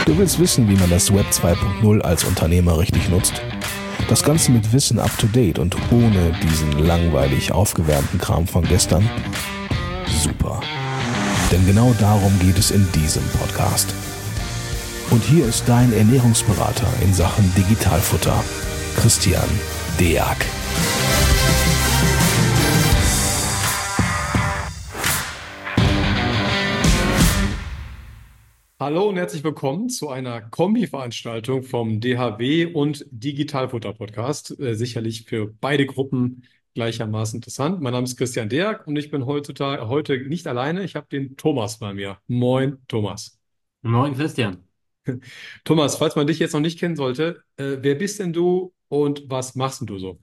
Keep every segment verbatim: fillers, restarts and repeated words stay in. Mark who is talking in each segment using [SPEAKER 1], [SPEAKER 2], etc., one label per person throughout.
[SPEAKER 1] Du willst wissen, wie man das Web zwei Punkt null als Unternehmer richtig nutzt? Das Ganze mit Wissen up to date und ohne diesen langweilig aufgewärmten Kram von gestern? Super. Denn genau darum geht es in diesem Podcast. Und hier ist dein Ernährungsberater in Sachen Digitalfutter, Christian Deak.
[SPEAKER 2] Hallo und herzlich willkommen zu einer Kombi-Veranstaltung vom D H W und Digitalfutter Podcast. Äh, sicherlich für beide Gruppen gleichermaßen interessant. Mein Name ist Christian Deak und ich bin heutzutage, heute nicht alleine. Ich habe den Thomas bei mir. Moin, Thomas.
[SPEAKER 3] Moin Christian.
[SPEAKER 2] Thomas, falls man dich jetzt noch nicht kennen sollte, äh, wer bist denn du und was machst denn du so?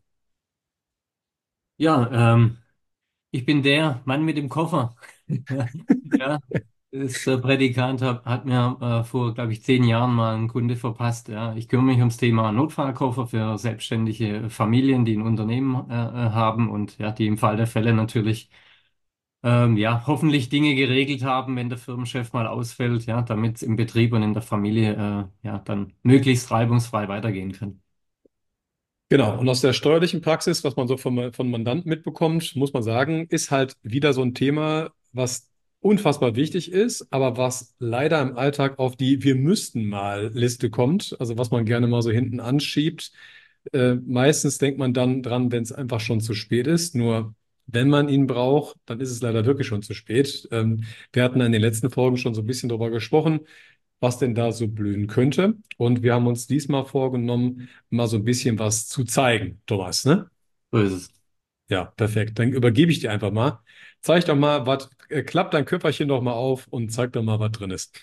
[SPEAKER 3] Ja, ähm, ich bin der Mann mit dem Koffer. Ja, das äh, Prädikat hat, hat mir äh, vor, glaube ich, zehn Jahren mal ein Kunde verpasst. Ja, ich kümmere mich ums Thema Notfallkoffer für selbstständige Familien, die ein Unternehmen äh, äh, haben und ja, die im Fall der Fälle natürlich ähm, ja hoffentlich Dinge geregelt haben, wenn der Firmenchef mal ausfällt, ja, damit es im Betrieb und in der Familie äh, ja dann möglichst reibungsfrei weitergehen kann.
[SPEAKER 2] Genau, und aus der steuerlichen Praxis, was man so von, von Mandanten mitbekommt, muss man sagen, ist halt wieder so ein Thema, was unfassbar wichtig ist, aber was leider im Alltag auf die Wir müssten mal Liste kommt, also was man gerne mal so hinten anschiebt. Äh, meistens denkt man dann dran, wenn es einfach schon zu spät ist. Nur wenn man ihn braucht, dann ist es leider wirklich schon zu spät. Ähm, wir hatten in den letzten Folgen schon so ein bisschen darüber gesprochen, was denn da so blühen könnte. Und wir haben uns diesmal vorgenommen, mal so ein bisschen was zu zeigen, Thomas, ne?
[SPEAKER 3] So ist es.
[SPEAKER 2] Ja, perfekt. Dann übergebe ich dir einfach mal. Zeig doch mal, was, äh, klapp dein Köfferchen doch mal auf und zeig doch mal, was drin ist.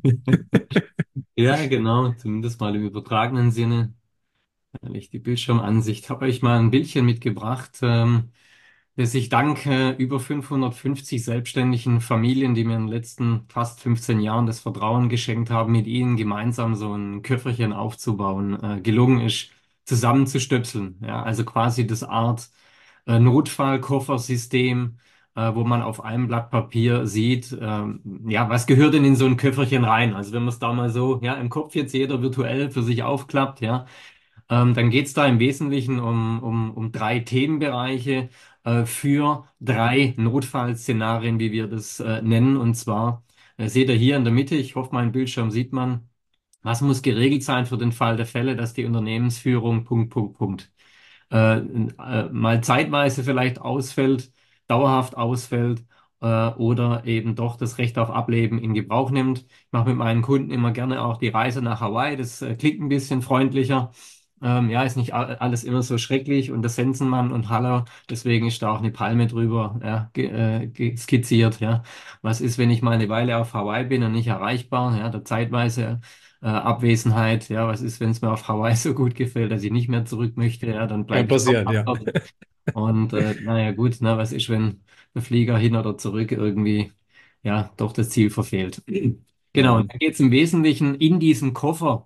[SPEAKER 3] Ja, genau, zumindest mal im übertragenen Sinne. Weil ich die Bildschirmansicht habe euch mal ein Bildchen mitgebracht, ähm, das ich dank äh, über fünfhundertfünfzig selbstständigen Familien, die mir in den letzten fast fünfzehn Jahren das Vertrauen geschenkt haben, mit ihnen gemeinsam so ein Köfferchen aufzubauen, äh, gelungen ist, zusammenzustöpseln. Ja, also quasi das Art äh, Notfallkoffersystem, äh, wo man auf einem Blatt Papier sieht, ähm, ja, was gehört denn in so ein Köfferchen rein? Also wenn man es da mal so, ja, im Kopf jetzt jeder virtuell für sich aufklappt, ja, ähm, dann geht es da im Wesentlichen um, um, um drei Themenbereiche äh, für drei Notfallszenarien, wie wir das äh, nennen. Und zwar äh, seht ihr hier in der Mitte, ich hoffe, meinen Bildschirm sieht man, was muss geregelt sein für den Fall der Fälle, dass die Unternehmensführung Punkt, Punkt, Punkt äh, äh, mal zeitweise vielleicht ausfällt, dauerhaft ausfällt äh, oder eben doch das Recht auf Ableben in Gebrauch nimmt. Ich mache mit meinen Kunden immer gerne auch die Reise nach Hawaii. Das äh, klingt ein bisschen freundlicher. Ähm, ja, ist nicht a- alles immer so schrecklich und das Sensenmann und Haller, deswegen ist da auch eine Palme drüber, ja, ge äh, ge skizziert, ja. Was ist, wenn ich mal eine Weile auf Hawaii bin und nicht erreichbar, ja, der zeitweise äh, Abwesenheit, ja, was ist, wenn es mir auf Hawaii so gut gefällt, dass ich nicht mehr zurück möchte, ja, dann
[SPEAKER 2] Kann
[SPEAKER 3] bleibe ich
[SPEAKER 2] passieren,
[SPEAKER 3] auch
[SPEAKER 2] ja.
[SPEAKER 3] dort. Und äh, naja, gut, na, was ist, wenn der Flieger hin oder zurück irgendwie, ja, doch das Ziel verfehlt. Genau, und
[SPEAKER 2] Mhm.
[SPEAKER 3] dann geht es im Wesentlichen in diesen Koffer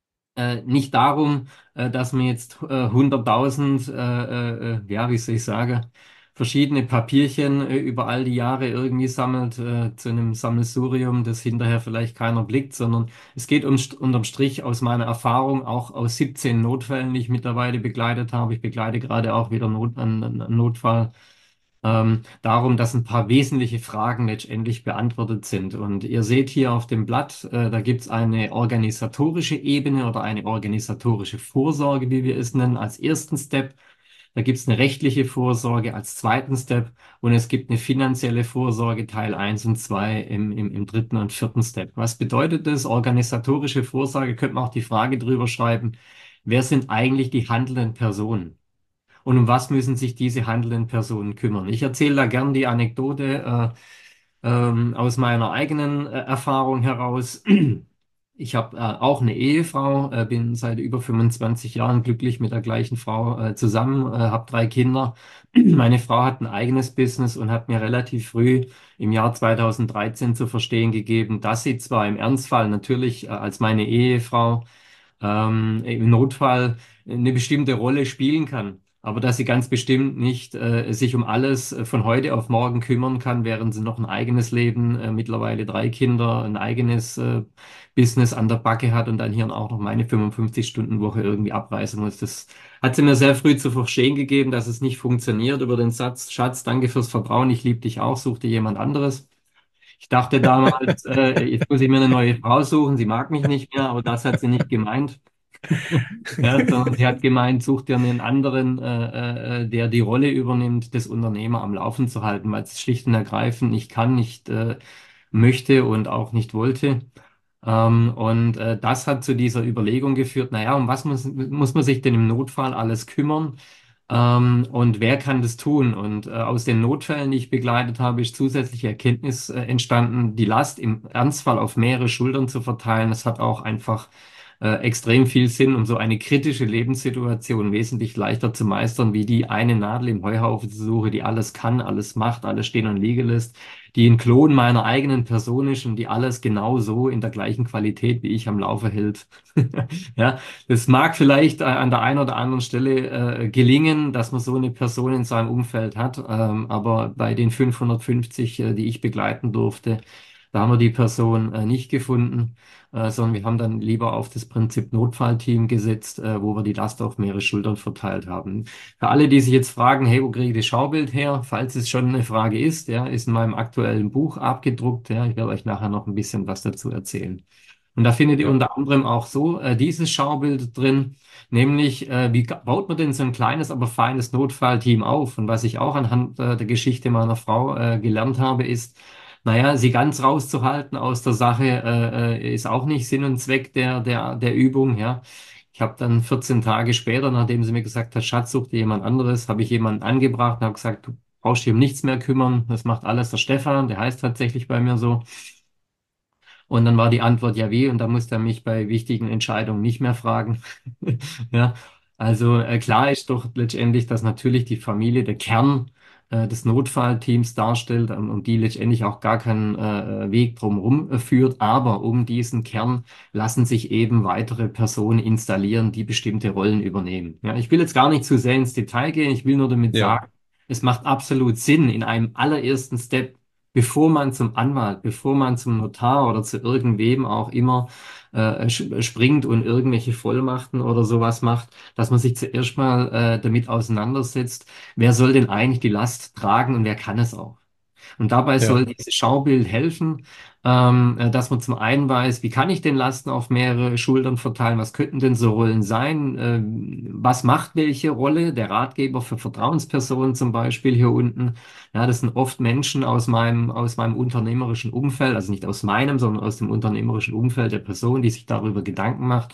[SPEAKER 3] äh, nicht darum, äh, dass man jetzt äh, hunderttausend, äh, äh, äh, ja, wie soll ich sagen, verschiedene Papierchen äh, über all die Jahre irgendwie sammelt äh, zu einem Sammelsurium, das hinterher vielleicht keiner blickt, sondern es geht um, unterm Strich aus meiner Erfahrung, auch aus siebzehn Notfällen, die ich mittlerweile begleitet habe. Ich begleite gerade auch wieder Not, einen, einen Notfall ähm, darum, dass ein paar wesentliche Fragen letztendlich beantwortet sind. Und ihr seht hier auf dem Blatt, äh, da gibt es eine organisatorische Ebene oder eine organisatorische Vorsorge, wie wir es nennen, als ersten Step. Da gibt es eine rechtliche Vorsorge als zweiten Step und es gibt eine finanzielle Vorsorge Teil eins und zwei im, im, im dritten und vierten Step. Was bedeutet das? Organisatorische Vorsorge, könnte man auch die Frage drüber schreiben, wer sind eigentlich die handelnden Personen? Und um was müssen sich diese handelnden Personen kümmern? Ich erzähle da gern die Anekdote äh, ähm, aus meiner eigenen äh, Erfahrung heraus. Ich habe äh, auch eine Ehefrau, äh, bin seit über fünfundzwanzig Jahren glücklich mit der gleichen Frau äh, zusammen, äh, habe drei Kinder. Meine Frau hat ein eigenes Business und hat mir relativ früh im Jahr zweitausenddreizehn zu verstehen gegeben, dass sie zwar im Ernstfall natürlich äh, als meine Ehefrau ähm, im Notfall eine bestimmte Rolle spielen kann, aber dass sie ganz bestimmt nicht äh, sich um alles äh, von heute auf morgen kümmern kann, während sie noch ein eigenes Leben, äh, mittlerweile drei Kinder, ein eigenes äh, Business an der Backe hat und dann hier auch noch meine fünfundfünfzig-Stunden-Woche irgendwie abreißen muss. Das hat sie mir sehr früh zu verstehen gegeben, dass es nicht funktioniert über den Satz, Schatz, danke fürs Vertrauen, ich liebe dich auch, such dir jemand anderes. Ich dachte damals, äh, jetzt muss ich mir eine neue Frau suchen, sie mag mich nicht mehr, aber das hat sie nicht gemeint. Ja, sondern sie hat gemeint, such dir einen anderen, äh, äh, der die Rolle übernimmt, das Unternehmer am Laufen zu halten, weil es schlicht und ergreifend nicht kann, nicht äh, möchte und auch nicht wollte. Ähm, und äh, das hat zu dieser Überlegung geführt, naja, um was muss, muss man sich denn im Notfall alles kümmern? Ähm, und wer kann das tun? Und äh, aus den Notfällen, die ich begleitet habe, ist zusätzliche Erkenntnis äh, entstanden, die Last im Ernstfall auf mehrere Schultern zu verteilen. Das hat auch einfach äh, extrem viel Sinn, um so eine kritische Lebenssituation wesentlich leichter zu meistern, wie die eine Nadel im Heuhaufen zu suchen, die alles kann, alles macht, alles stehen und liegen lässt, die ein Klon meiner eigenen Person ist und die alles genau so in der gleichen Qualität wie ich am Laufe hält. Ja, das mag vielleicht äh, an der einen oder anderen Stelle äh, gelingen, dass man so eine Person in seinem Umfeld hat, ähm, aber bei den fünfhundertfünfzig, äh, die ich begleiten durfte, da haben wir die Person äh, nicht gefunden, äh, sondern wir haben dann lieber auf das Prinzip Notfallteam gesetzt, äh, wo wir die Last auf mehrere Schultern verteilt haben. Für alle, die sich jetzt fragen, hey, wo kriege ich das Schaubild her? Falls es schon eine Frage ist, ja, ist in meinem aktuellen Buch abgedruckt. Ja, ich werde euch nachher noch ein bisschen was dazu erzählen. Und da findet ihr
[SPEAKER 2] Ja.
[SPEAKER 3] unter anderem auch so äh, dieses Schaubild drin, nämlich äh, wie ga- baut man denn so ein kleines, aber feines Notfallteam auf? Und was ich auch anhand äh, der Geschichte meiner Frau äh, gelernt habe, ist, naja, sie ganz rauszuhalten aus der Sache äh, äh, ist auch nicht Sinn und Zweck der, der, der Übung. Ja, ich habe dann vierzehn Tage später, nachdem sie mir gesagt hat, Schatz, such dir jemand anderes, habe ich jemanden angebracht und habe gesagt, du brauchst dich um nichts mehr kümmern, das macht alles der Stefan, der heißt tatsächlich bei mir so. Und dann war die Antwort ja wie, und da musste er mich bei wichtigen Entscheidungen nicht mehr fragen. Ja, also äh, klar ist doch letztendlich, dass natürlich die Familie der Kern äh, des Notfallteams darstellt ähm, und die letztendlich auch gar keinen äh, Weg drumherum äh, führt. Aber um diesen Kern lassen sich eben weitere Personen installieren, die bestimmte Rollen übernehmen. Ja, ich will jetzt gar nicht zu sehr ins Detail gehen. Ich will nur damit
[SPEAKER 2] Ja.
[SPEAKER 3] sagen, es macht absolut Sinn, in einem allerersten Step, bevor man zum Anwalt, bevor man zum Notar oder zu irgendwem auch immer äh, sch- springt und irgendwelche Vollmachten oder sowas macht, dass man sich zuerst mal äh, damit auseinandersetzt, wer soll denn eigentlich die Last tragen und wer kann es auch. Und dabei soll
[SPEAKER 2] Ja.
[SPEAKER 3] dieses Schaubild helfen, ähm, äh, dass man zum einen weiß, wie kann ich den Lasten auf mehrere Schultern verteilen, was könnten denn so Rollen sein, ähm, was macht welche Rolle, der Ratgeber für Vertrauenspersonen zum Beispiel hier unten. Ja, das sind oft Menschen aus meinem, aus meinem unternehmerischen Umfeld, also nicht aus meinem, sondern aus dem unternehmerischen Umfeld der Person, die sich darüber Gedanken macht,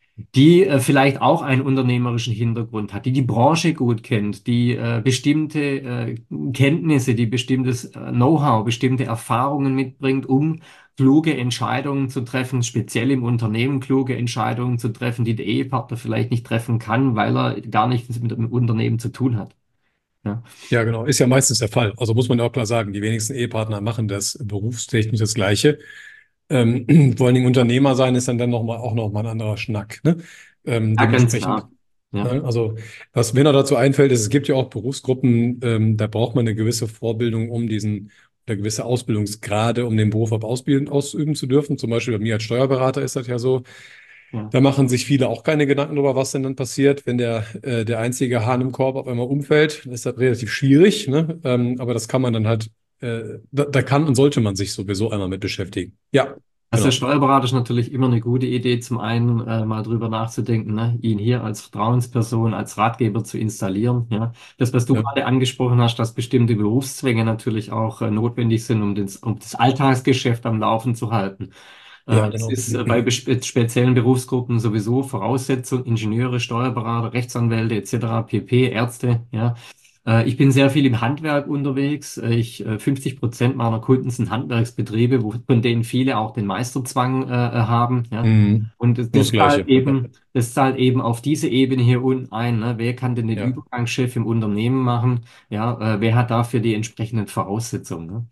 [SPEAKER 3] die äh, vielleicht auch einen unternehmerischen Hintergrund hat, die die Branche gut kennt, die äh, bestimmte äh, Kenntnisse, die bestimmtes äh, Know-how, bestimmte Erfahrungen mitbringt, um kluge Entscheidungen zu treffen, speziell im Unternehmen kluge Entscheidungen zu treffen, die der Ehepartner vielleicht nicht treffen kann, weil er gar nichts mit dem Unternehmen zu tun hat. Ja.
[SPEAKER 2] Ja, genau. Ist ja meistens der Fall. Also muss man ja auch klar sagen, die wenigsten Ehepartner machen das berufstechnisch das Gleiche. Ähm, vor allen Dingen Unternehmer sein ist dann, dann noch mal, auch noch mal ein anderer Schnack, ne? Ähm,
[SPEAKER 3] Ja, ganz
[SPEAKER 2] dementsprechend,
[SPEAKER 3] klar. Ja.
[SPEAKER 2] ne? Also was mir noch dazu einfällt, ist, es gibt ja auch Berufsgruppen, ähm, da braucht man eine gewisse Vorbildung, um diesen, oder gewisse Ausbildungsgrade, um den Beruf auch ausbilden, ausüben zu dürfen. Zum Beispiel bei mir als Steuerberater ist das ja so.
[SPEAKER 3] Ja.
[SPEAKER 2] Da machen sich viele auch keine Gedanken darüber, was denn dann passiert, wenn der, äh, der einzige Hahn im Korb auf einmal umfällt. Das ist halt relativ schwierig, ne? Ähm, aber das kann man dann halt, äh, da, da kann und sollte man sich sowieso einmal mit beschäftigen. Ja,
[SPEAKER 3] Also
[SPEAKER 2] genau.
[SPEAKER 3] Steuerberater ist natürlich immer eine gute Idee, zum einen äh, mal drüber nachzudenken, ne? Ihn hier als Vertrauensperson, als Ratgeber zu installieren. Ja? Das, was du
[SPEAKER 2] Ja,
[SPEAKER 3] gerade angesprochen hast, dass bestimmte Berufszwänge natürlich auch äh, notwendig sind, um, den, um das Alltagsgeschäft am Laufen zu halten.
[SPEAKER 2] ja,
[SPEAKER 3] Äh, das
[SPEAKER 2] genau.
[SPEAKER 3] ist äh, bei bespe speziellen Berufsgruppen sowieso Voraussetzung, Ingenieure, Steuerberater, Rechtsanwälte et cetera pp, Ärzte, ja. Äh, Ich bin sehr viel im Handwerk unterwegs. Äh, Ich, äh, fünfzig Prozent meiner Kunden sind Handwerksbetriebe, wo, von denen viele auch den Meisterzwang äh, äh, haben. Ja.
[SPEAKER 2] Mhm.
[SPEAKER 3] Und das,
[SPEAKER 2] Nur
[SPEAKER 3] das
[SPEAKER 2] das
[SPEAKER 3] zahlt
[SPEAKER 2] Gleiche. Ja,
[SPEAKER 3] eben, das zahlt eben auf diese Ebene hier unten ein. Ne? Wer kann denn den
[SPEAKER 2] ja,
[SPEAKER 3] Übergangschef im Unternehmen machen? Ja, äh, wer hat dafür die entsprechenden Voraussetzungen? Ne?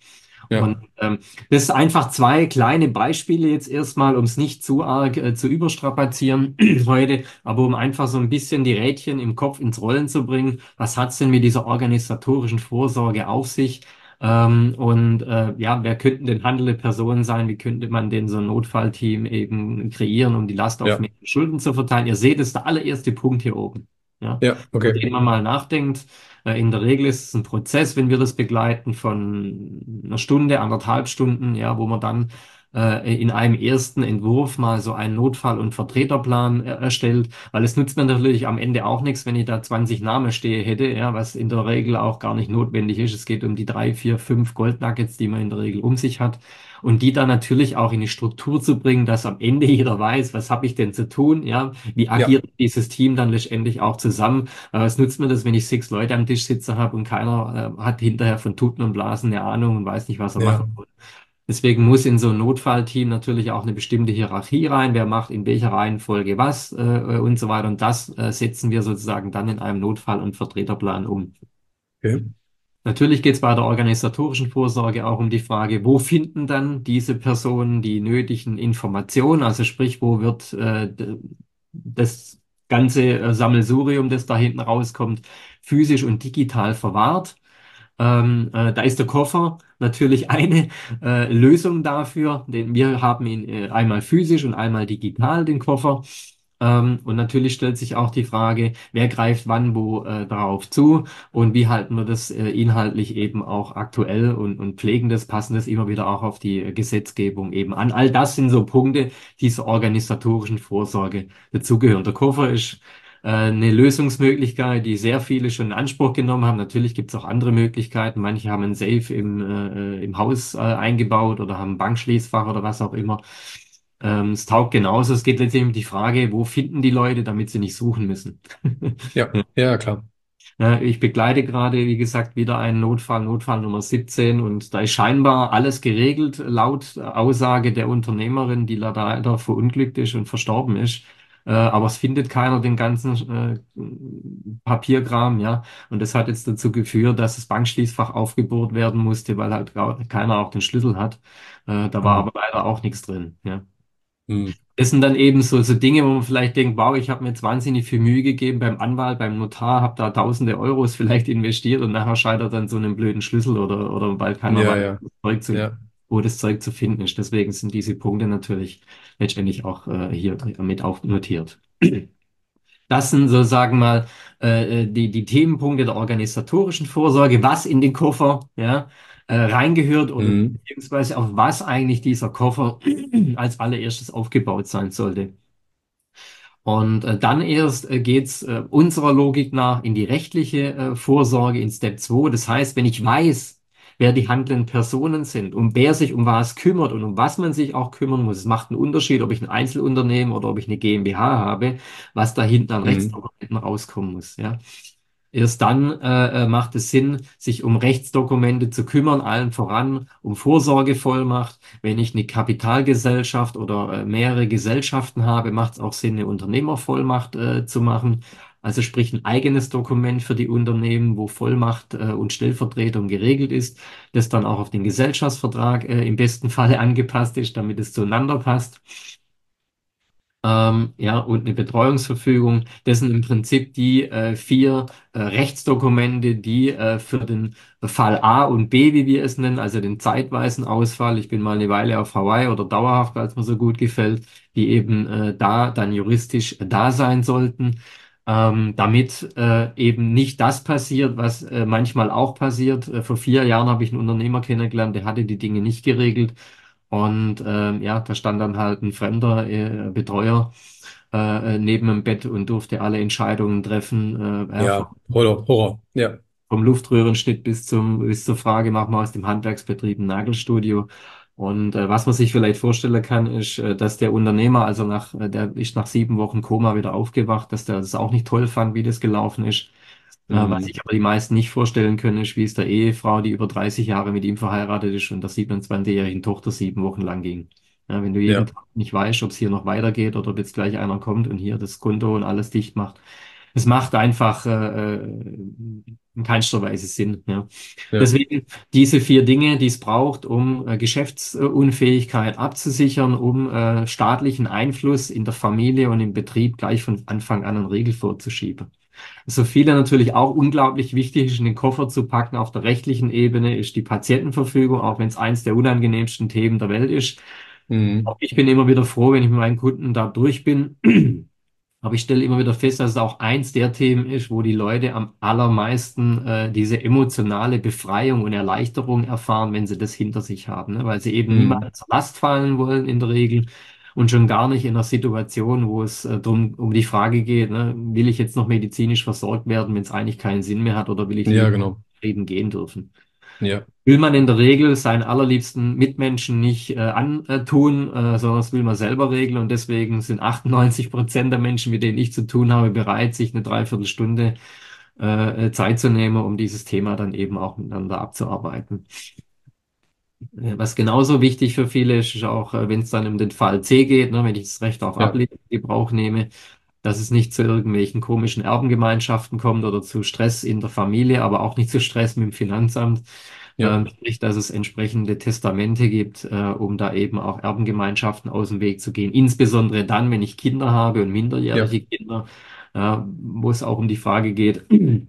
[SPEAKER 2] Ja,
[SPEAKER 3] Und ähm, das ist einfach zwei kleine Beispiele jetzt erstmal, um es nicht zu arg äh, zu überstrapazieren heute, aber um einfach so ein bisschen die Rädchen im Kopf ins Rollen zu bringen. Was hat es denn mit dieser organisatorischen Vorsorge auf sich? Ähm, und äh, ja, wer könnten denn handelnde Personen sein? Wie könnte man denn so ein Notfallteam eben kreieren, um die Last auf
[SPEAKER 2] ja,
[SPEAKER 3] mehrere Schultern zu verteilen? Ihr seht, das ist der allererste Punkt hier oben. Ja,
[SPEAKER 2] ja,
[SPEAKER 3] über
[SPEAKER 2] okay.
[SPEAKER 3] den man mal nachdenkt. Äh, In der Regel ist es ein Prozess, wenn wir das begleiten, von einer Stunde, anderthalb Stunden, ja, wo man dann äh, in einem ersten Entwurf mal so einen Notfall- und Vertreterplan äh, erstellt, weil es nützt mir natürlich am Ende auch nichts, wenn ich da zwanzig Namen stehe hätte, ja, was in der Regel auch gar nicht notwendig ist. Es geht um die drei, vier, fünf Goldnuggets, die man in der Regel um sich hat. Und die dann natürlich auch in die Struktur zu bringen, dass am Ende jeder weiß, was habe ich denn zu tun, ja, wie
[SPEAKER 2] Ja,
[SPEAKER 3] agiert dieses Team dann letztendlich auch zusammen. Äh, was nützt mir das, wenn ich sechs Leute am Tisch sitzen habe und keiner äh, hat hinterher von Tuten und Blasen eine Ahnung und weiß nicht, was er machen
[SPEAKER 2] ja,
[SPEAKER 3] soll. Deswegen muss in so ein Notfallteam natürlich auch eine bestimmte Hierarchie rein, wer macht in welcher Reihenfolge was äh, äh, und so weiter. Und das äh, setzen wir sozusagen dann in einem Notfall- und Vertreterplan um.
[SPEAKER 2] okay.
[SPEAKER 3] Natürlich geht es bei der organisatorischen Vorsorge auch um die Frage, wo finden dann diese Personen die nötigen Informationen? Also sprich, wo wird äh, d- das ganze äh, Sammelsurium, das da hinten rauskommt, physisch und digital verwahrt? Ähm, äh, da ist der Koffer natürlich eine äh, Lösung dafür, denn wir haben ihn äh, einmal physisch und einmal digital, den Koffer. Ähm, und natürlich stellt sich auch die Frage, wer greift wann wo äh, darauf zu und wie halten wir das äh, inhaltlich eben auch aktuell und, und pflegen das, passen das immer wieder auch auf die äh, Gesetzgebung eben an. All das sind so Punkte dieser organisatorischen Vorsorge dazugehören. Der Koffer ist äh, eine Lösungsmöglichkeit, die sehr viele schon in Anspruch genommen haben. Natürlich gibt es auch andere Möglichkeiten. Manche haben ein Safe im, äh, im Haus äh, eingebaut oder haben ein Bankschließfach oder was auch immer. Ähm, es taugt genauso. Es geht letztendlich um die Frage, wo finden die Leute, damit sie nicht suchen müssen.
[SPEAKER 2] Ja, ja, klar.
[SPEAKER 3] Äh, Ich begleite gerade, wie gesagt, wieder einen Notfall, Notfall Nummer siebzehn, und da ist scheinbar alles geregelt, laut Aussage der Unternehmerin, die leider leider verunglückt ist und verstorben ist. Äh, Aber es findet keiner den ganzen äh, Papierkram, ja. Und das hat jetzt dazu geführt, dass das Bankschließfach aufgebohrt werden musste, weil halt gar- keiner auch den Schlüssel hat. Äh, Da war
[SPEAKER 2] Mhm.
[SPEAKER 3] aber leider auch nichts drin, ja.
[SPEAKER 2] Mhm.
[SPEAKER 3] Das sind dann eben so, so Dinge, wo man vielleicht denkt, wow, ich habe mir jetzt wahnsinnig viel Mühe gegeben beim Anwalt, beim Notar, habe da tausende Euros vielleicht investiert und nachher scheitert dann so einen blöden Schlüssel oder, oder weil keiner
[SPEAKER 2] Ja,
[SPEAKER 3] weiß,
[SPEAKER 2] ja,
[SPEAKER 3] wo das Zeug zu,
[SPEAKER 2] ja.
[SPEAKER 3] wo das Zeug zu finden ist. Deswegen sind diese Punkte natürlich letztendlich auch äh, hier mit aufnotiert. Das sind so, sagen wir mal, äh, äh, die, die Themenpunkte der organisatorischen Vorsorge, was in den Koffer ja, äh, reingehört oder
[SPEAKER 2] Mhm.
[SPEAKER 3] beziehungsweise auf was eigentlich dieser Koffer als allererstes aufgebaut sein sollte. Und äh, dann erst äh, geht's äh, unserer Logik nach in die rechtliche äh, Vorsorge in Step zwei. Das heißt, wenn ich weiß, wer die handelnden Personen sind und wer sich um was kümmert und um was man sich auch kümmern muss, es macht einen Unterschied, ob ich ein Einzelunternehmen oder ob ich eine GmbH habe, was da hinten an
[SPEAKER 2] Mhm.
[SPEAKER 3] Rechtsdokumenten rauskommen muss. Ja. Erst dann äh, äh, macht es Sinn, sich um Rechtsdokumente zu kümmern, allen voran um Vorsorgevollmacht. Wenn ich eine Kapitalgesellschaft oder äh, mehrere Gesellschaften habe, macht es auch Sinn, eine Unternehmervollmacht äh, zu machen. Also sprich ein eigenes Dokument für die Unternehmen, wo Vollmacht äh, und Stellvertretung geregelt ist, das dann auch auf den Gesellschaftsvertrag äh, im besten Falle angepasst ist, damit es zueinander passt. Ähm, ja, und eine Betreuungsverfügung. Das sind im Prinzip die äh, vier äh, Rechtsdokumente, die äh, für den Fall A und B, wie wir es nennen, also den zeitweisen Ausfall, ich bin mal eine Weile auf Hawaii oder dauerhaft, weil es mir so gut gefällt, die eben äh, da dann juristisch da sein sollten. Ähm, damit äh, eben nicht das passiert, was äh, manchmal auch passiert. Äh, vor vier Jahren habe ich einen Unternehmer kennengelernt, der hatte die Dinge nicht geregelt. Und ähm, ja, da stand dann halt ein fremder äh, Betreuer äh, neben dem Bett und durfte alle Entscheidungen treffen, äh, ja, vom,
[SPEAKER 2] Ja, Horror, Horror. Ja.
[SPEAKER 3] vom Luftröhrenschnitt bis zum, bis zur Frage, machen wir aus dem Handwerksbetrieb ein Nagelstudio. Und äh, was man sich vielleicht vorstellen kann, ist, äh, dass der Unternehmer, also nach, äh, der ist nach sieben Wochen Koma wieder aufgewacht, dass der das auch nicht toll fand, wie das gelaufen ist. Äh, was
[SPEAKER 2] Mhm.
[SPEAKER 3] sich aber die meisten nicht vorstellen können, ist, wie es der Ehefrau, die über dreißig Jahre mit ihm verheiratet ist und der siebenundzwanzigjährigen Tochter sieben Wochen lang ging. Ja, wenn du jeden
[SPEAKER 2] Ja.
[SPEAKER 3] Tag nicht weißt, ob es hier noch weitergeht oder ob jetzt gleich einer kommt und hier das Konto und alles dicht macht, es macht einfach äh, äh, in keinster Weise Sinn. Ja.
[SPEAKER 2] Ja.
[SPEAKER 3] Deswegen diese vier Dinge, die es braucht, um äh, Geschäftsunfähigkeit abzusichern, um äh, staatlichen Einfluss in der Familie und im Betrieb gleich von Anfang an einen Riegel vorzuschieben. So viele natürlich auch unglaublich wichtig ist, in den Koffer zu packen auf der rechtlichen Ebene, ist die Patientenverfügung, auch wenn es eins der unangenehmsten Themen der Welt ist.
[SPEAKER 2] Mhm.
[SPEAKER 3] Auch ich bin immer wieder froh, wenn ich mit meinen Kunden da durch bin. Aber ich stelle immer wieder fest, dass es auch eins der Themen ist, wo die Leute am allermeisten äh, diese emotionale Befreiung und Erleichterung erfahren, wenn sie das hinter sich haben, ne? Weil sie eben
[SPEAKER 2] Mhm.
[SPEAKER 3] niemandem zur Last fallen wollen in der Regel und schon gar nicht in einer Situation, wo es äh, drum, um die Frage geht, ne? Will ich jetzt noch medizinisch versorgt werden, wenn es eigentlich keinen Sinn mehr hat, oder will ich
[SPEAKER 2] Ja,
[SPEAKER 3] lieber
[SPEAKER 2] genau.
[SPEAKER 3] Frieden gehen dürfen?
[SPEAKER 2] Ja.
[SPEAKER 3] Will man in der Regel seinen allerliebsten Mitmenschen nicht äh, antun, äh, sondern das will man selber regeln. Und deswegen sind achtundneunzig Prozent der Menschen, mit denen ich zu tun habe, bereit, sich eine Dreiviertelstunde äh, Zeit zu nehmen, um dieses Thema dann eben auch miteinander abzuarbeiten. Äh, Was genauso wichtig für viele ist, ist auch, äh, wenn es dann um den Fall C geht, ne, wenn ich das Recht auf
[SPEAKER 2] Ja.
[SPEAKER 3] Ableben in Gebrauch nehme, dass es nicht zu irgendwelchen komischen Erbengemeinschaften kommt oder zu Stress in der Familie, aber auch nicht zu Stress mit dem Finanzamt.
[SPEAKER 2] Ja.
[SPEAKER 3] Ähm, sprich, dass es entsprechende Testamente gibt, äh, um da eben auch Erbengemeinschaften aus dem Weg zu gehen. Insbesondere dann, wenn ich Kinder habe und
[SPEAKER 2] Ja.
[SPEAKER 3] minderjährige Kinder, äh, wo es auch um die Frage geht,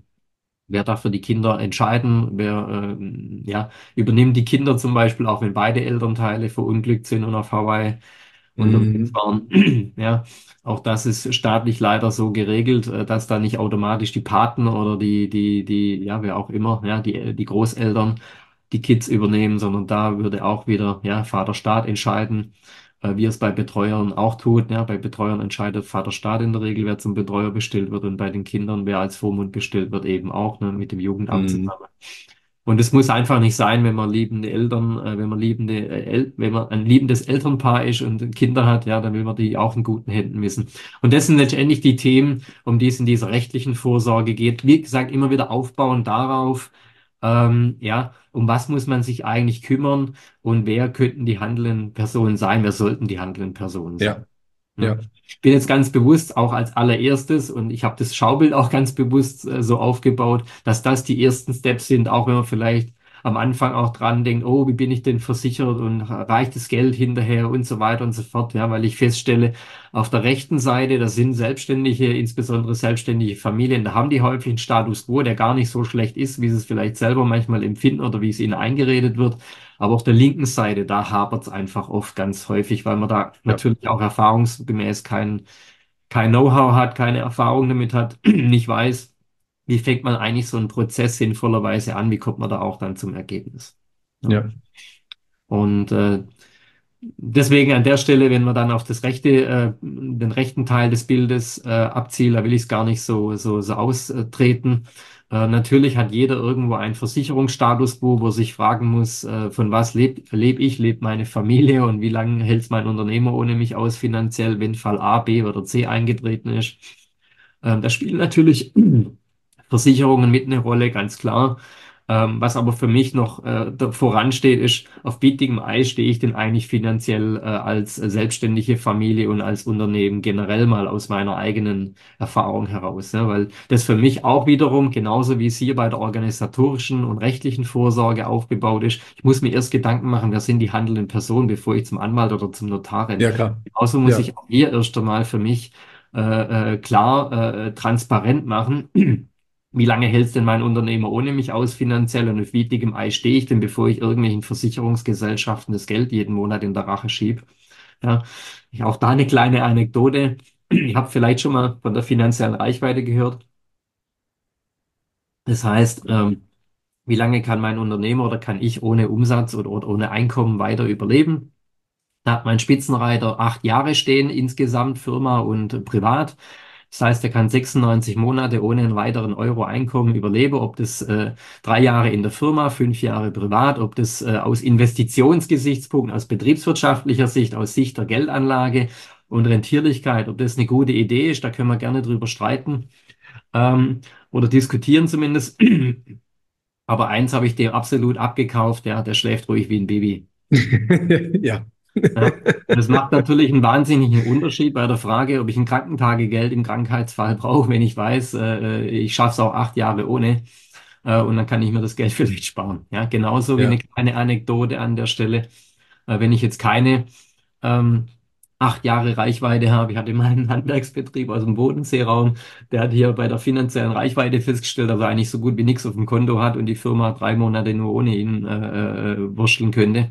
[SPEAKER 3] wer darf für die Kinder entscheiden? Wer ähm, ja, übernimmt die Kinder zum Beispiel, auch wenn beide Elternteile verunglückt sind und auf Hawaii unterwegs
[SPEAKER 2] Mhm.
[SPEAKER 3] waren? Ja, auch das ist staatlich leider so geregelt, äh, dass da nicht automatisch die Paten oder die, die, die, ja, wer auch immer, ja, die, die Großeltern die Kids übernehmen, sondern da würde auch wieder, ja, Vater-Staat entscheiden, äh, wie es bei Betreuern auch tut. Ja, bei Betreuern entscheidet Vater-Staat in der Regel, wer zum Betreuer bestellt wird, und bei den Kindern, wer als Vormund bestellt wird, eben auch, ne, mit dem Jugendamt
[SPEAKER 2] Mhm.
[SPEAKER 3] zusammen. Und es muss einfach nicht sein, wenn man liebende Eltern, äh, wenn man liebende, äh, El wenn man ein liebendes Elternpaar ist und Kinder hat, ja, dann will man die auch in guten Händen wissen. Und das sind letztendlich die Themen, um die es in dieser rechtlichen Vorsorge geht. Wie gesagt, immer wieder aufbauen darauf, ähm, ja, um was muss man sich eigentlich kümmern und wer könnten die handelnden Personen sein, wer sollten die handelnden Personen sein.
[SPEAKER 2] Ja.
[SPEAKER 3] Ja.
[SPEAKER 2] Ja.
[SPEAKER 3] Ich bin jetzt ganz bewusst auch als allererstes, und ich habe das Schaubild auch ganz bewusst äh, so aufgebaut, dass das die ersten Steps sind, auch wenn man vielleicht am Anfang auch dran denkt, oh, wie bin ich denn versichert und reicht das Geld hinterher und so weiter und so fort, ja, weil ich feststelle, auf der rechten Seite, da sind Selbstständige, insbesondere selbstständige Familien, da haben die häufig einen Status quo, der gar nicht so schlecht ist, wie sie es vielleicht selber manchmal empfinden oder wie es ihnen eingeredet wird. Aber auf der linken Seite, da hapert es einfach oft ganz häufig, weil man da
[SPEAKER 2] Ja.
[SPEAKER 3] natürlich auch erfahrungsgemäß kein, kein Know-how hat, keine Erfahrung damit hat, nicht weiß, wie fängt man eigentlich so einen Prozess sinnvollerweise an, wie kommt man da auch dann zum Ergebnis. Ja.
[SPEAKER 2] Ja.
[SPEAKER 3] Und äh, deswegen an der Stelle, wenn man dann auf das rechte, äh, den rechten Teil des Bildes äh, abzielt, da will ich es gar nicht so, so, so austreten. Äh, natürlich hat jeder irgendwo einen Versicherungsstatus, wo, wo er sich fragen muss, äh, von was lebe leb ich, lebt meine Familie und wie lange hält es mein Unternehmer ohne mich aus finanziell, wenn Fall A, B oder C eingetreten ist. Ähm, da spielen natürlich Versicherungen mit eine Rolle, ganz klar. Ähm, was aber für mich noch äh, da voransteht, ist, auf bietigem Eis stehe ich denn eigentlich finanziell äh, als äh, selbstständige Familie und als Unternehmen generell mal aus meiner eigenen Erfahrung heraus. Ne? Weil das für mich auch wiederum, genauso wie es hier bei der organisatorischen und rechtlichen Vorsorge aufgebaut ist, ich muss mir erst Gedanken machen, wer sind die handelnden Personen, bevor ich zum Anwalt oder zum Notar renne.
[SPEAKER 2] Ja, klar.
[SPEAKER 3] Genauso muss
[SPEAKER 2] Ja.
[SPEAKER 3] ich auch hier erst einmal für mich äh, äh, klar, äh, transparent machen. Wie lange hält es denn mein Unternehmer ohne mich aus finanziell, und auf wie dickem Ei stehe ich denn, bevor ich irgendwelchen Versicherungsgesellschaften das Geld jeden Monat in der Rache schiebe? Ja, ich, auch da eine kleine Anekdote. Ich habe vielleicht schon mal von der finanziellen Reichweite gehört. Das heißt, ähm, wie lange kann mein Unternehmer oder kann ich ohne Umsatz oder, oder ohne Einkommen weiter überleben? Da hat mein Spitzenreiter acht Jahre stehen, insgesamt Firma und privat. Das heißt, er kann sechsundneunzig Monate ohne einen weiteren Euro Einkommen überleben, ob das äh, drei Jahre in der Firma, fünf Jahre privat, ob das äh, aus Investitionsgesichtspunkten, aus betriebswirtschaftlicher Sicht, aus Sicht der Geldanlage und Rentierlichkeit, ob das eine gute Idee ist, da können wir gerne drüber streiten ähm, oder diskutieren zumindest. Aber eins habe ich dem absolut abgekauft, der, der schläft ruhig wie ein Baby.
[SPEAKER 2] Ja.
[SPEAKER 3] Ja. Und es macht natürlich einen wahnsinnigen Unterschied bei der Frage, ob ich ein Krankentagegeld im Krankheitsfall brauche, wenn ich weiß, äh, ich schaffe es auch acht Jahre ohne. Äh, und dann kann ich mir das Geld vielleicht sparen. Ja, genauso wie eine
[SPEAKER 2] Ja,
[SPEAKER 3] kleine Anekdote an der Stelle. Äh, wenn ich jetzt keine ähm, acht Jahre Reichweite habe, ich hatte mal einen Handwerksbetrieb aus dem Bodenseeraum, der hat hier bei der finanziellen Reichweite festgestellt, dass er eigentlich so gut wie nichts auf dem Konto hat und die Firma drei Monate nur ohne ihn äh, äh, wursteln könnte.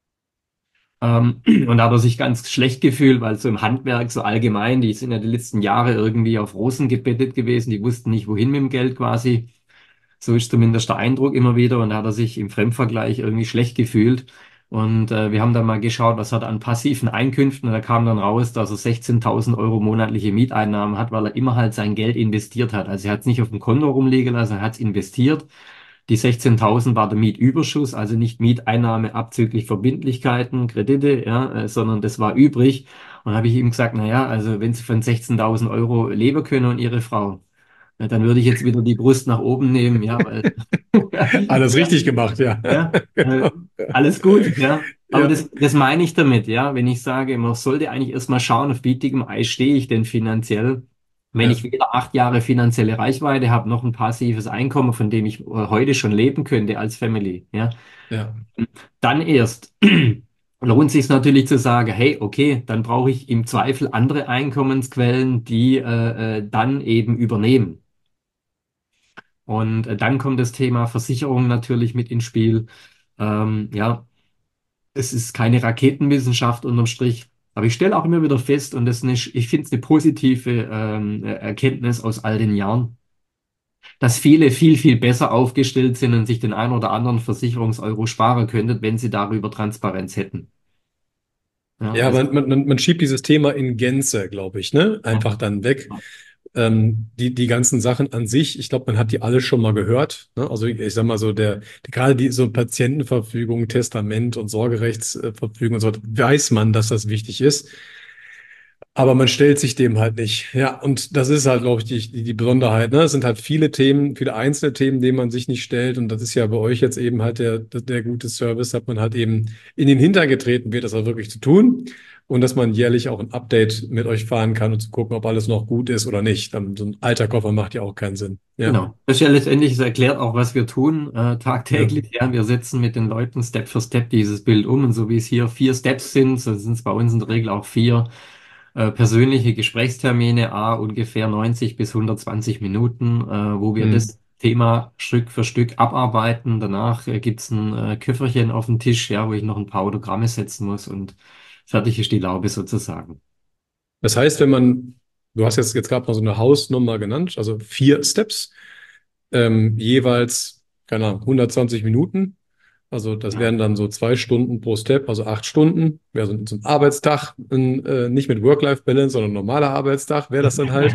[SPEAKER 3] Ähm, und da hat er sich ganz schlecht gefühlt, weil so im Handwerk so allgemein, die sind ja die letzten Jahre irgendwie auf Rosen gebettet gewesen, die wussten nicht, wohin mit dem Geld quasi. So ist zumindest der Eindruck immer wieder. Und da hat er sich im Fremdvergleich irgendwie schlecht gefühlt. Und äh, wir haben dann mal geschaut, was hat er an passiven Einkünften. Und da kam dann raus, dass er sechzehntausend Euro monatliche Mieteinnahmen hat, weil er immer halt sein Geld investiert hat. Also er hat es nicht auf dem Konto rumliegen lassen, er hat es investiert. Die sechzehntausend war der Mietüberschuss, also nicht Mieteinnahme abzüglich Verbindlichkeiten, Kredite, ja, äh, sondern das war übrig. Und da habe ich ihm gesagt, na ja, also wenn Sie von sechzehntausend Euro leben können und Ihre Frau, ja, dann würde ich jetzt wieder die Brust nach oben nehmen, ja, weil
[SPEAKER 2] alles
[SPEAKER 3] ja,
[SPEAKER 2] richtig gemacht, ja.
[SPEAKER 3] ja, äh,
[SPEAKER 2] Genau.
[SPEAKER 3] alles gut, ja. Aber
[SPEAKER 2] Ja,
[SPEAKER 3] das, das meine ich damit, ja. Wenn ich sage, man sollte eigentlich erstmal schauen, auf wie dickem Eis stehe ich denn finanziell. Wenn
[SPEAKER 2] ja,
[SPEAKER 3] ich weder acht Jahre finanzielle Reichweite habe, noch ein passives Einkommen, von dem ich äh, heute schon leben könnte als Family, ja,
[SPEAKER 2] ja.
[SPEAKER 3] dann erst lohnt sich natürlich zu sagen, hey, okay, dann brauche ich im Zweifel andere Einkommensquellen, die äh, äh, dann eben übernehmen. Und äh, dann kommt das Thema Versicherung natürlich mit ins Spiel. Ähm, ja, es ist keine Raketenwissenschaft unterm Strich. Aber ich stelle auch immer wieder fest, und das ist eine, ich finde es eine positive ähm, äh, Erkenntnis aus all den Jahren, dass viele viel, viel besser aufgestellt sind und sich den ein oder anderen Versicherungseuro sparen könnten, wenn sie darüber Transparenz hätten. Ja,
[SPEAKER 2] Ja,
[SPEAKER 3] also,
[SPEAKER 2] man, man, man schiebt dieses Thema in Gänze, glaube ich, ne?
[SPEAKER 3] ja,
[SPEAKER 2] Einfach dann weg. Ähm, die, die ganzen Sachen an sich, ich glaube, man hat die alle schon mal gehört. Ne? Also ich, ich sag mal so, der, die, gerade die so Patientenverfügung, Testament und Sorgerechtsverfügung und so, weiß man, dass das wichtig ist. Aber man stellt sich dem halt nicht. Ja, und das ist halt, glaube ich, die, die, die Besonderheit. Ne? Es sind halt viele Themen, viele einzelne Themen, denen man sich nicht stellt. Und das ist ja bei euch jetzt eben halt der, der, der gute Service, dass man halt eben in den Hintern getreten wird, das auch wirklich zu tun. Und dass man jährlich auch ein Update mit euch fahren kann und zu gucken, ob alles noch gut ist oder nicht. Dann, so ein alter Koffer macht ja auch keinen Sinn. Ja,
[SPEAKER 3] genau. Das ist ja letztendlich, es erklärt auch, was wir tun äh,
[SPEAKER 2] ja.
[SPEAKER 3] tagtäglich. Ja, wir setzen mit den Leuten Step für Step dieses Bild um. Und so wie es hier vier Steps sind, so sind es bei uns in der Regel auch vier äh, persönliche Gesprächstermine, a ungefähr neunzig bis hundertzwanzig Minuten, äh, wo wir
[SPEAKER 2] Hm.
[SPEAKER 3] das Thema Stück für Stück abarbeiten. Danach äh, gibt es ein äh, Köfferchen auf dem Tisch, ja, wo ich noch ein paar Autogramme setzen muss und fertig ist die Laube sozusagen.
[SPEAKER 2] Das heißt, wenn man, du hast jetzt, jetzt gerade mal so eine Hausnummer genannt, also vier Steps, ähm, jeweils, keine Ahnung, hundertzwanzig Minuten. Also das
[SPEAKER 3] Ja.
[SPEAKER 2] wären dann so zwei Stunden pro Step, also acht Stunden. Wäre so, so ein Arbeitstag, ein, äh, nicht mit Work-Life-Balance, sondern ein normaler Arbeitstag wäre das dann halt.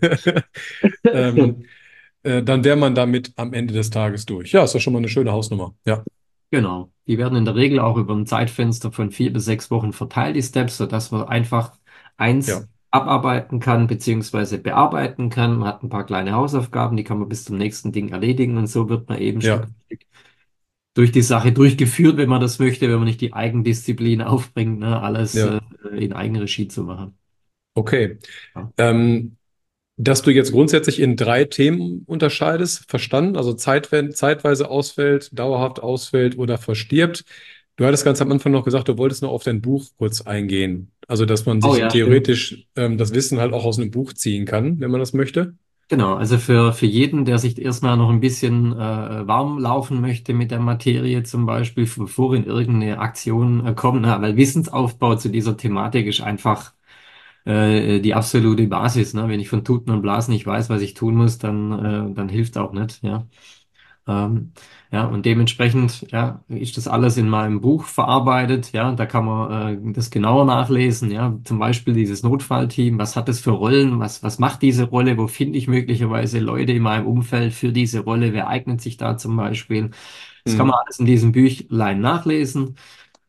[SPEAKER 2] ähm, äh, Dann wäre man damit am Ende des Tages durch. Ja, ist doch schon mal eine schöne Hausnummer. Ja,
[SPEAKER 3] Genau. Die werden in der Regel auch über ein Zeitfenster von vier bis sechs Wochen verteilt, die Steps, sodass man einfach
[SPEAKER 2] ja,
[SPEAKER 3] eins abarbeiten kann, beziehungsweise bearbeiten kann. Man hat ein paar kleine Hausaufgaben, die kann man bis zum nächsten Ding erledigen und so wird man eben Stück
[SPEAKER 2] ja,
[SPEAKER 3] für Stück durch die Sache durchgeführt, wenn man das möchte, wenn man nicht die Eigendisziplin aufbringt, ne, alles
[SPEAKER 2] ja.
[SPEAKER 3] äh, in Eigenregie zu machen.
[SPEAKER 2] Okay.
[SPEAKER 3] Ja.
[SPEAKER 2] Ähm, Dass du jetzt grundsätzlich in drei Themen unterscheidest, verstanden? Also Zeit, zeitweise ausfällt, dauerhaft ausfällt oder verstirbt. Du hattest ganz am Anfang noch gesagt, du wolltest noch auf dein Buch kurz eingehen. Also, dass man
[SPEAKER 3] Oh
[SPEAKER 2] sich
[SPEAKER 3] ja, stimmt.
[SPEAKER 2] theoretisch ähm, das Wissen halt auch aus einem Buch ziehen kann, wenn man das möchte.
[SPEAKER 3] Genau, also für, für jeden, der sich erstmal noch ein bisschen äh, warm laufen möchte mit der Materie zum Beispiel, bevor in irgendeine Aktion äh, kommt, ne? Weil Wissensaufbau zu dieser Thematik ist einfach äh, die absolute Basis. Ne? Wenn ich von Tuten und Blasen nicht weiß, was ich tun muss, dann, äh, dann hilft auch nicht. Ja? Ähm, ja, und dementsprechend, ja, ist das alles in meinem Buch verarbeitet. Ja, da kann man äh, das genauer nachlesen. Ja, zum Beispiel dieses Notfallteam. Was hat es für Rollen? Was, was macht diese Rolle? Wo finde ich möglicherweise Leute in meinem Umfeld für diese Rolle? Wer eignet sich da zum Beispiel? Das kann
[SPEAKER 2] Hm.
[SPEAKER 3] man alles in diesem Büchlein nachlesen.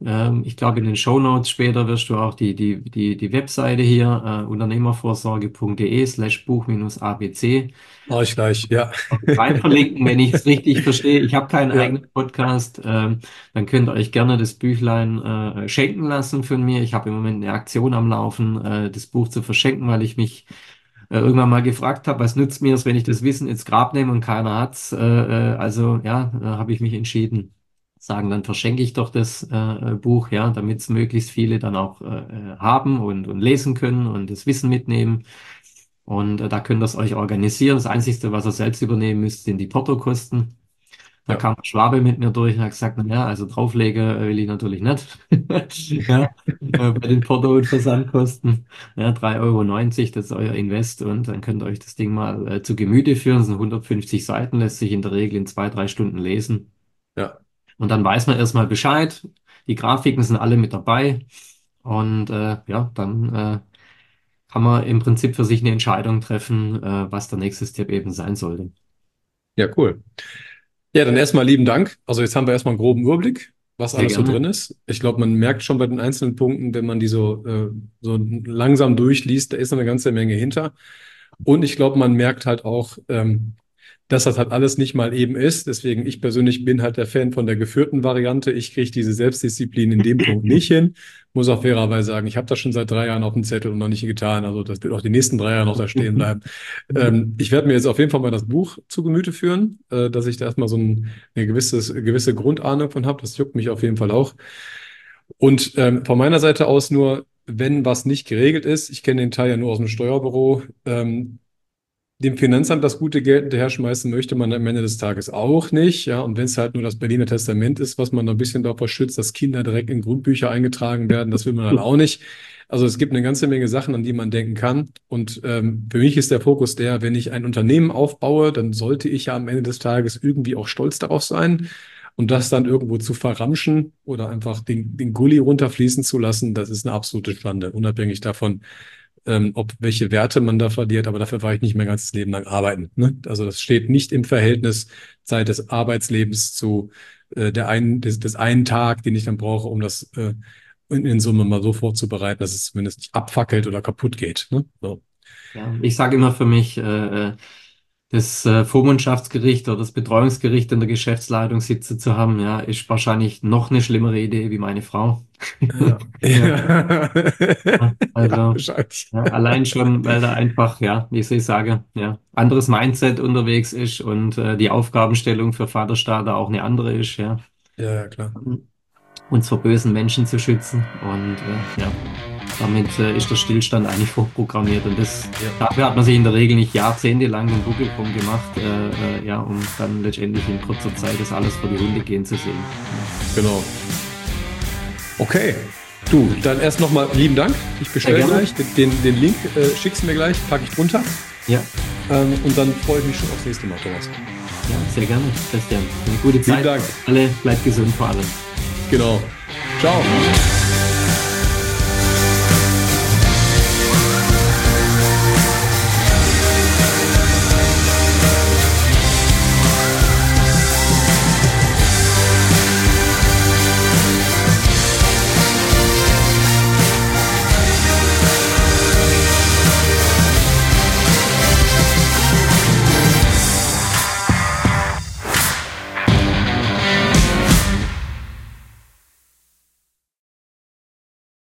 [SPEAKER 3] Ähm, ich glaube, in den Shownotes später wirst du auch die, die, die, die Webseite hier, äh, unternehmervorsorge.de slash Buch minus A B C
[SPEAKER 2] Mach ich gleich, ja.
[SPEAKER 3] rein verlinken, wenn ich es richtig verstehe. Ich habe keinen
[SPEAKER 2] Ja,
[SPEAKER 3] eigenen Podcast. Ähm, dann könnt ihr euch gerne das Büchlein äh, schenken lassen von mir. Ich habe im Moment eine Aktion am Laufen, äh, das Buch zu verschenken, weil ich mich äh, irgendwann mal gefragt habe, was nützt mir es, wenn ich das Wissen ins Grab nehme und keiner hat's. Äh, äh, also ja, äh, habe ich mich entschieden, sagen, dann verschenke ich doch das äh, äh, Buch, ja, damit es möglichst viele dann auch äh, äh, haben und, und lesen können und das Wissen mitnehmen. Und äh, da könnt ihr es euch organisieren. Das Einzige, was ihr selbst übernehmen müsst, sind die Portokosten. Da
[SPEAKER 2] ja,
[SPEAKER 3] kam ein Schwabe mit mir durch und hat gesagt, na ja, also Draufleger äh, will ich natürlich nicht. Ja, äh, bei den Porto- und Versandkosten. Ja, drei Euro neunzig, das ist euer Invest und dann könnt ihr euch das Ding mal äh, zu Gemüte führen. Das sind hundertfünfzig Seiten, lässt sich in der Regel in zwei, drei Stunden lesen.
[SPEAKER 2] ja.
[SPEAKER 3] Und dann weiß man erstmal Bescheid. Die Grafiken sind alle mit dabei. Und äh, ja, dann äh, kann man im Prinzip für sich eine Entscheidung treffen, äh, was der nächste Step eben sein sollte.
[SPEAKER 2] Ja, cool. Ja, dann erstmal lieben Dank. Also jetzt haben wir erstmal einen groben Überblick, was
[SPEAKER 3] Sehr
[SPEAKER 2] alles so drin
[SPEAKER 3] gerne.
[SPEAKER 2] ist. Ich glaube, man merkt schon bei den einzelnen Punkten, wenn man die so, äh, so langsam durchliest, da ist noch eine ganze Menge hinter. Und ich glaube, man merkt halt auch, ähm, dass das halt alles nicht mal eben ist. Deswegen, ich persönlich bin halt der Fan von der geführten Variante. Ich kriege diese Selbstdisziplin in dem Punkt nicht hin. Muss auch fairerweise sagen, ich habe das schon seit drei Jahren auf dem Zettel und noch nicht getan. Also das wird auch die nächsten drei Jahre noch da stehen bleiben. Ähm, ich werde mir jetzt auf jeden Fall mal das Buch zu Gemüte führen, äh, dass ich da erstmal so ein, eine gewisses, gewisse Grundahnung von habe. Das juckt mich auf jeden Fall auch. Und ähm, von meiner Seite aus nur, wenn was nicht geregelt ist, ich kenne den Teil ja nur aus dem Steuerbüro, ähm, dem Finanzamt das gute Geld hinterher schmeißen möchte man am Ende des Tages auch nicht. Ja, und wenn es halt nur das Berliner Testament ist, was man noch ein bisschen davor schützt, dass Kinder direkt in Grundbücher eingetragen werden, das will man halt auch nicht. Also es gibt eine ganze Menge Sachen, an die man denken kann. Und ähm, für mich ist der Fokus der, wenn ich ein Unternehmen aufbaue, dann sollte ich ja am Ende des Tages irgendwie auch stolz darauf sein. Und das dann irgendwo zu verramschen oder einfach den, den Gully runterfließen zu lassen, das ist eine absolute Schande, unabhängig davon, ähm, ob welche Werte man da verliert, aber dafür war ich nicht mein ganzes Leben lang arbeiten. Ne? Also das steht nicht im Verhältnis Zeit des Arbeitslebens zu äh, der einen, des, des einen Tag, den ich dann brauche, um das äh, in, in Summe mal so vorzubereiten, dass es zumindest nicht abfackelt oder kaputt geht. Ne? So.
[SPEAKER 3] Ja, ich sage immer für mich, äh, äh, das äh, Vormundschaftsgericht oder das Betreuungsgericht in der Geschäftsleitung sitzen zu haben, ja, ist wahrscheinlich noch eine schlimmere Idee wie meine Frau.
[SPEAKER 2] Ja.
[SPEAKER 3] Ja,
[SPEAKER 2] Ja, ja,
[SPEAKER 3] also
[SPEAKER 2] wahrscheinlich.
[SPEAKER 3] ja, allein schon, weil da einfach, ja, wie soll ich sagen, ja, anderes Mindset unterwegs ist und äh, die Aufgabenstellung für Vaterstaat da auch eine andere ist, ja,
[SPEAKER 2] Ja, ja, klar.
[SPEAKER 3] uns vor bösen Menschen zu schützen und äh, ja. Damit äh, ist der Stillstand eigentlich vorprogrammiert und das,
[SPEAKER 2] Ja.
[SPEAKER 3] dafür hat man sich in der Regel nicht jahrzehntelang den Buckel drum gemacht, äh, äh, ja, um dann letztendlich in kurzer Zeit das alles vor die Hunde gehen zu sehen.
[SPEAKER 2] Genau. Okay. Du, dann erst nochmal lieben Dank. Ich bestelle
[SPEAKER 3] Sehr gerne.
[SPEAKER 2] gleich den, den, den Link, äh, schickst du mir gleich, packe ich drunter.
[SPEAKER 3] Ja,
[SPEAKER 2] Ähm, und dann freue ich mich schon aufs nächste Mal, Thomas.
[SPEAKER 3] ja, sehr gerne, Christian. Eine gute Zeit.
[SPEAKER 2] Dank.
[SPEAKER 3] Alle, bleibt gesund vor allem.
[SPEAKER 2] Genau. Ciao.